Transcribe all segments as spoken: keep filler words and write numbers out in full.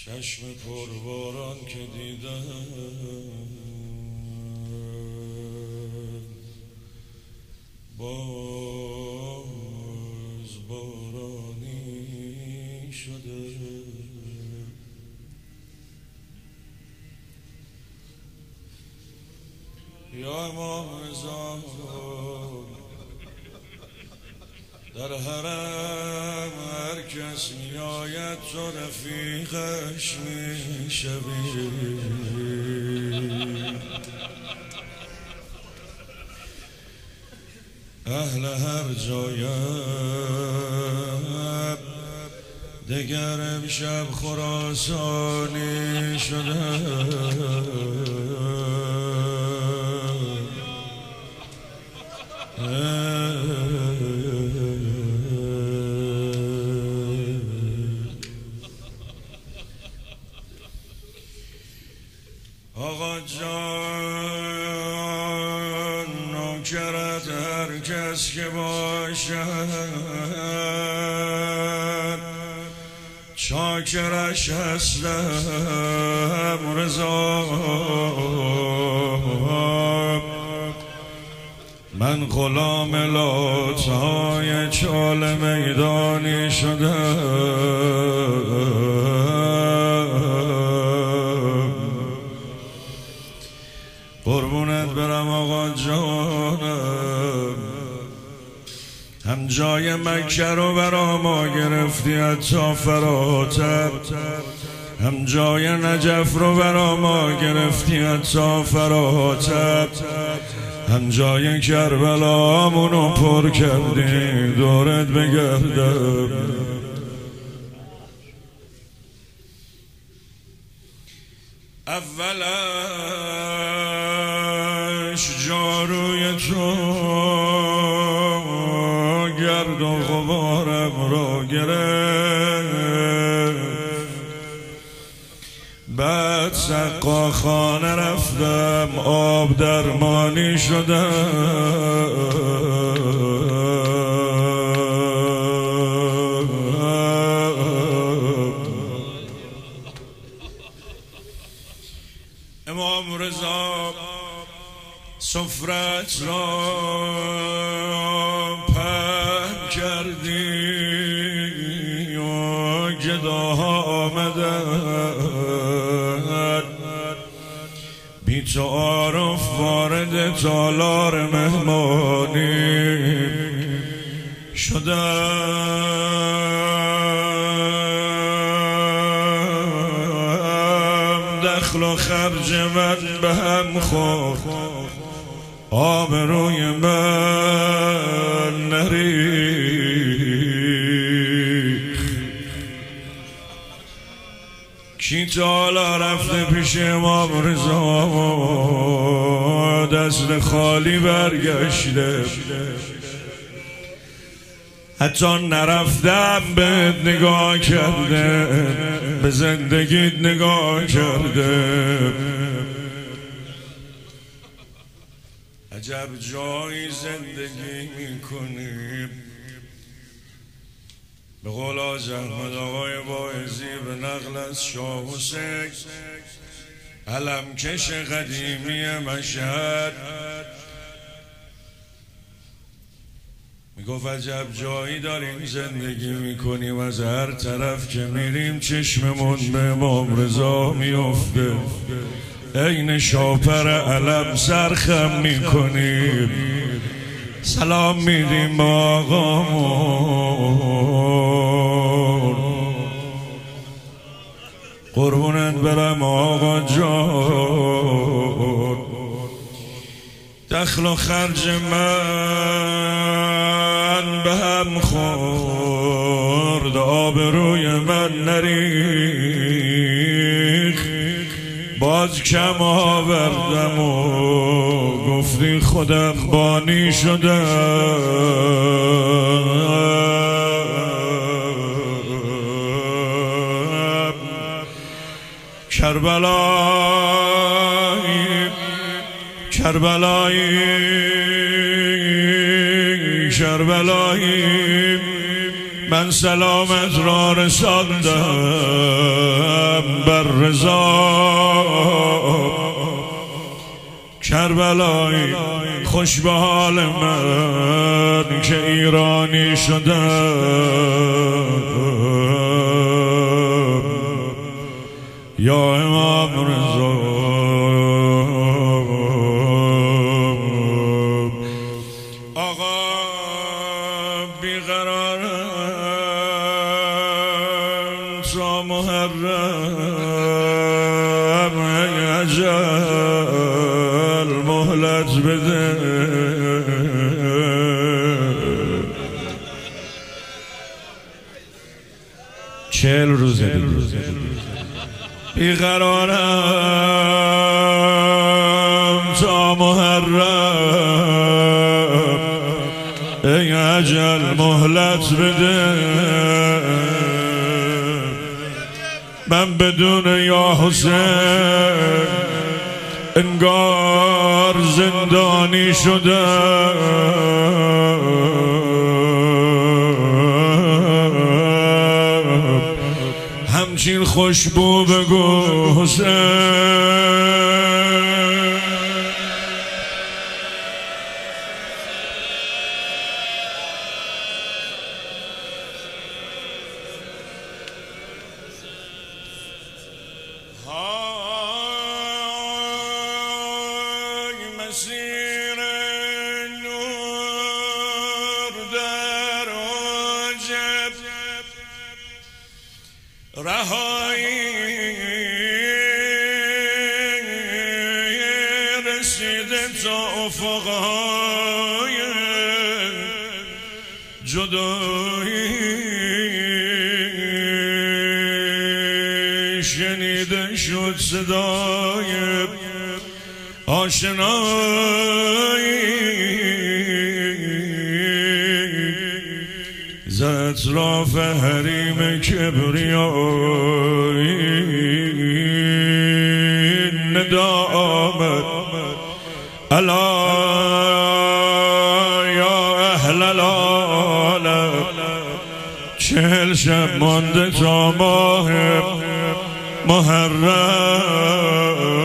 چشم پرباران که دیدم باز بارانی شده. یا امام رضا در حرم هر کس میآید تو رفیقش میشوی. اهل هر جایم دگر امشب خراسانی شده. آقا جان نوکرت هر کس که باشد چاکرش هستم رضا. من غلام لاتهای چال میدانی شدم. قربونت برم آقا جانم، هم جای مکه رو برا ما گرفتی حتی فراتر، هم جای نجف رو برا ما گرفتی حتی فراتر، هم جای کربلامونو پر کردی دورت بگردم. اولش جاروی تو گرد و غبارم را گرفت، بعد سقا خانه رفتم آب درمانی شدم. امام رضا سفرت را پهن کردی و گداها آمدن، بی تعارف وارد تالار مهمانی شدم. دخل و خرج من به هم خورد، آبروی من نریخت. کی تا حالا رفته پیش امام رضا دست خالی برگشته؟ حتی نرفتم بهت نگاه کرده، به زندگیت نگاه کرده. عجب جایی زندگی میکنیم. به قول آج احمد آقای واعظی به نقل از شاه حسین علمکش قدیمی مشهد میگفت عجب جایی داریم زندگی میکنیم، از هر طرف که میریم چشممون به امام رضا میفته، عین شاپر علم سرخم میکنیم، سلام میدیم با آقامون. قربونت برم آقا جان، دخل و خرج من به هم خورد، آبروی من نریخت. باز کم آوردم و گفتی خودم بانی شدم. کربلایی کربلایی کربلایی من سلامت را رساندم، بر رضا کربلایی خوش به حال من که ایرانی شدم یا امام رضا آقا بیقرارم تا محرم اجل مهلت بده چهل روزه بیقرارم تا محرم ای اجل مهلت بده من بدون یا حسین انگار زندانی شدم همچین خوشبو بگو حسین مسیر نور در عجب رهایی رسیده تا افقهای جدایی شنیده شد صدای آشنایی ز اطراف حریم کبریایی ندا آمد الا یا اهل العالم چهل شب مانده تا ماه محرم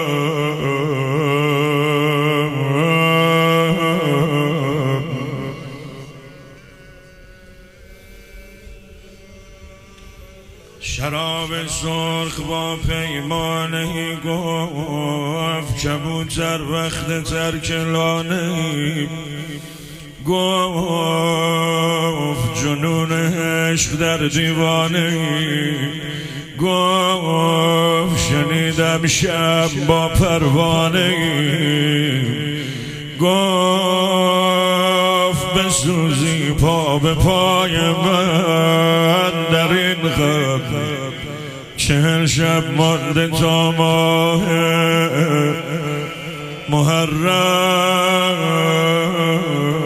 شراب سرخ با پیمانه گفت کبوتر وقت ترک لانه گفت جنون عشق در دیوانه گفت شنیدم شب با پروانه گفت بسوزی پا به پای من در این غم چهل شب مانده تا ماه محرم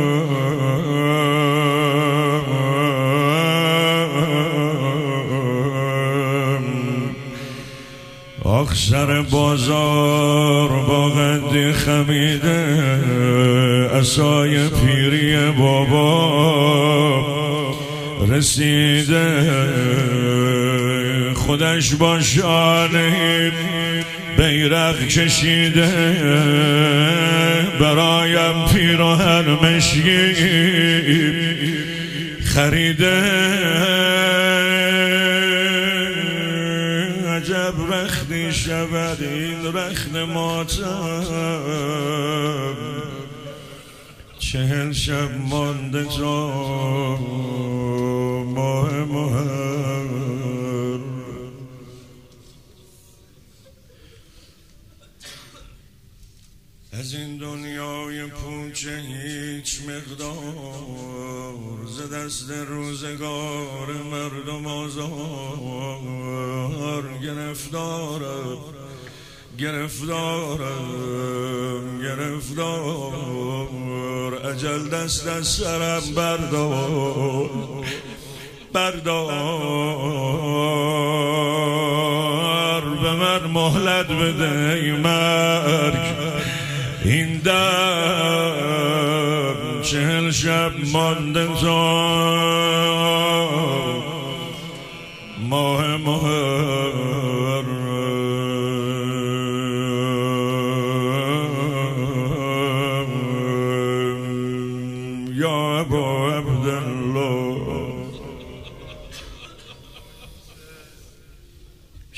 آخ سر بازار با قدی خمیده عصای پیری بابا رسیده خودش با شانه بیرق کشیده برایم پیراهن مشکی خریده عجب رختی شود این رخت ماتم چهل شب مانده تا ماه محرم از این دنیای پوچه هیچ مقدار ز دست روزگار مردم آزار گرفتارم گرفتارم گرفتار اجل دست از سرم بردار بردار به من مهلت بده ای مرگ این دم چهل شب مانده تا ماه محرم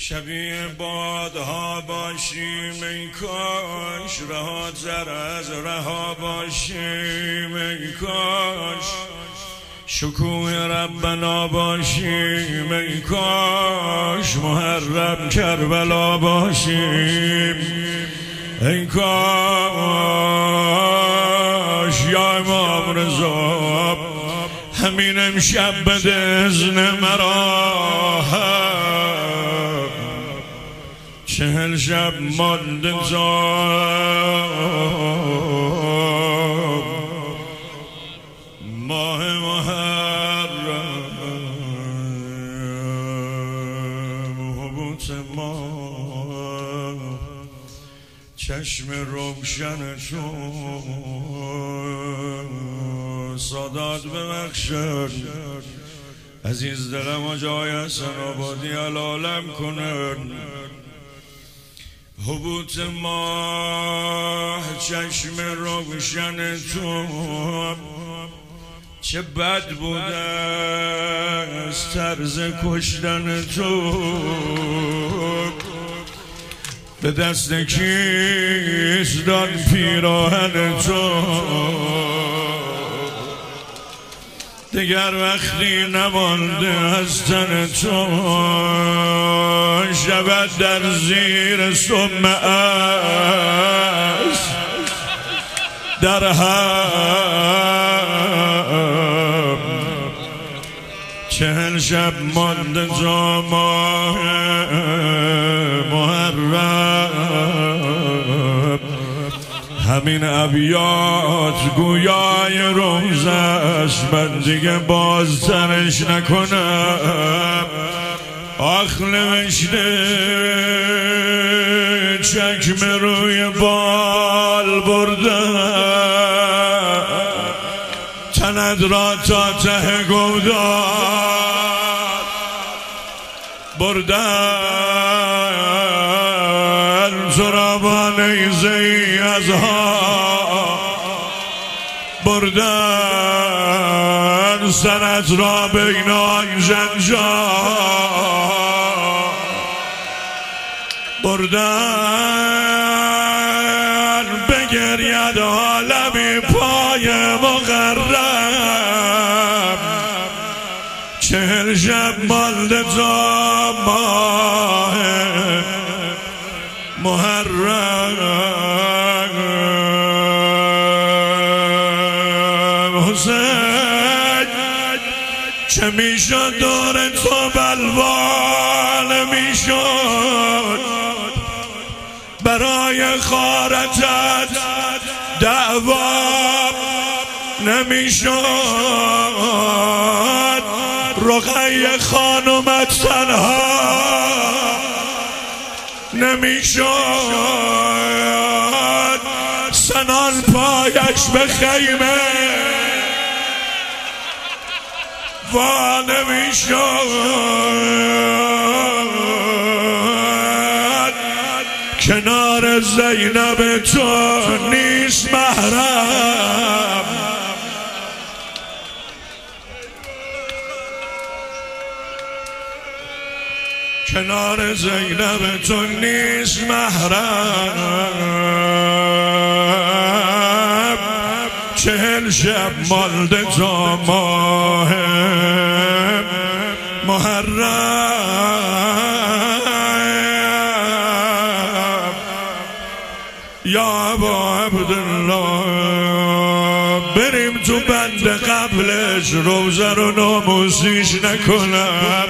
شبیه بادها باشیم ای کاش، رها تر از رها باشیم ای کاش، شکوه ربنا باشیم ای کاش، محرم کربلا باشیم ای کاش. یا امام رضا همین امشب بده اذن مرا، چهل شب مانده تا ماه محرم، حبوط ما چشم روشن تو سادات ببخشن، عزیز دلم و جای حسن آبادی العالم کنن. حبوط ما چشم روشن تو چه بد بوده از طرز کشتن تو، به دست کیست داد پیراهن تو، دیگر وقتی نمانده از تن تو، شود در زیر سم است در هم، چهل شب مانده تا ماه محرم، همین ابیات گویای روز است، من دیگه بازترش نکنم. آخ نوشته چکمه روی بال بردم، تنت را تا ته گودال بردن، تو را با نیزه ای از ها بردن، سرت را بین آن جنجال بردن، بگرید عالمی پای مغرب، چهل شب مانده تا ماه محرم. حسین چه میشد دور تو بلوان میشد، برای خارتت دعوا نمیشد، رقیه خانومت تنها نمیشد، سنان پایش به خیمه وا نمیشد، کنار زینب تو نیست محرم، کنار زینب تو نیست محرم، چهل شب مانده تا ماه محرم. یا ابا عبدالله بریم تو بند قبلش، روزه رو ناموسیش نکنم،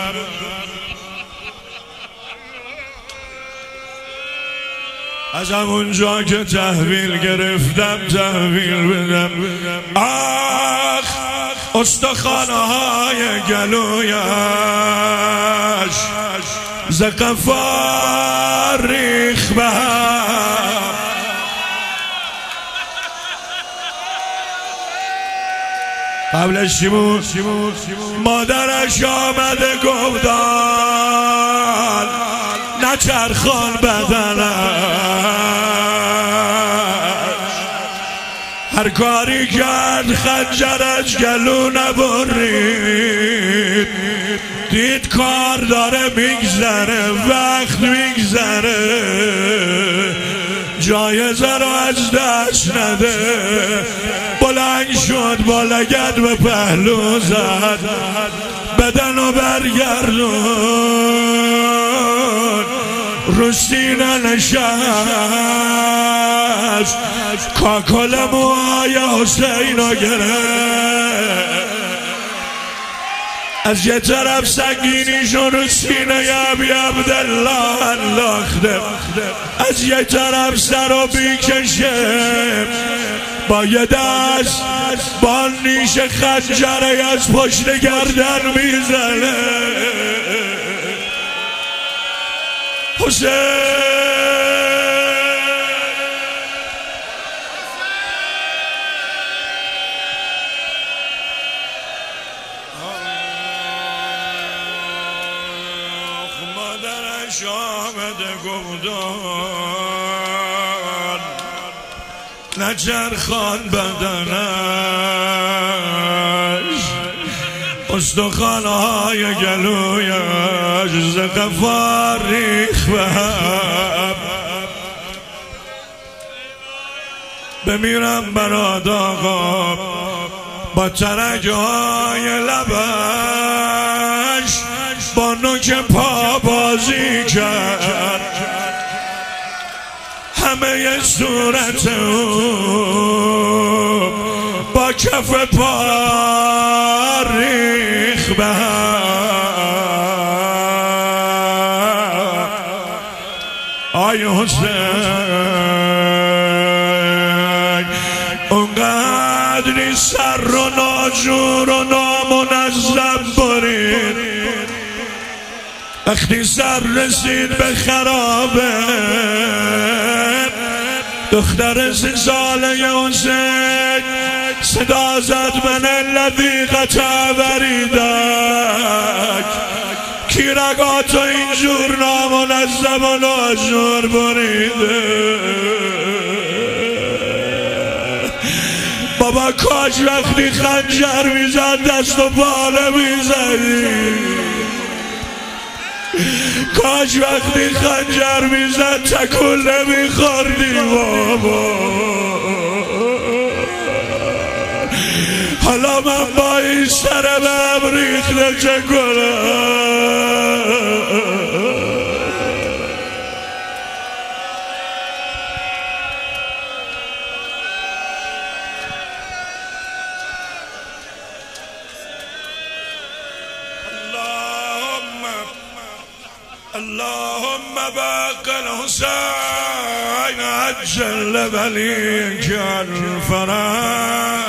از همونجا که تحویل گرفتم تحویل بدم. آخ استخوانهای گلویش ز قفا ریخ به هم، قبلش چی بود؟ مادرش آمده گفتن نچرخان بدنش، هر کاری کرد خنجرش گلو نبرید، دید کار داره میگذره، وقت میگذره، جایزه رو از دست نده. بلند شد با لگد به پهلو زد، بدن و برگردون، رو سینه نشست، کاکل موهای حسین رو گرفت. از یه طرف سنگینیشون رو سینه ابی عبدالله انداخته، از یه طرف سر و بیکشه، با یه دست با نیش خنجره از پشت گردن میزنه. حسین مادرش آمده گفتان نچرخان بدنش، استخوان‌های گلویش ز قفا ریخت به هم. بمیرم برات آقا با ترک‌های لبش، با نوک پا بازی کرد، همه صورت او با کف پا ریخت به هم. آی حسین اونقدری سر و ناجور و نامنظم برید، وقتی سر رسید به خرابه، دختر سه ساله حسین صدا زد من الذی قطع وریدک، کی رگاتو اینجور نامنظم و ناجور بریده. بابا کاش وقتی خنجر میزد دست و باله میزدی، کاش وقتی خنجر میزد تکل نمیخوردی بابا. حالا من با این سر بهم ریخته چه کنم؟ اللهم باق الحسين عجل وليك الفرج.